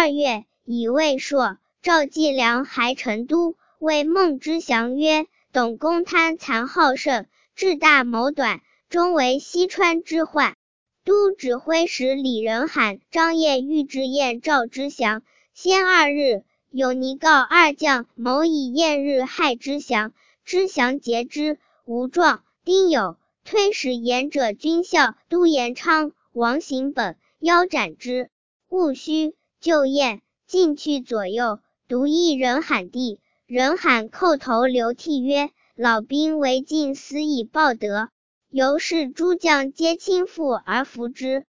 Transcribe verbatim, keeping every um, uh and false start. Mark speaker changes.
Speaker 1: 二月，以卫硕、赵季良还成都，谓孟知祥曰：董公贪残好胜，志大谋短，终为西川之患。都指挥使李仁罕、张掖欲之燕赵之祥，先二日，有尼告二将谋以燕日害之祥，之祥节之，无状。丁酉，推使言者军校都延昌、王行本，腰斩之。戊戌，就燕，进去左右，独一人罕地。人罕叩头流涕曰：老兵为晋私以报德，由是诸将皆倾覆而服之。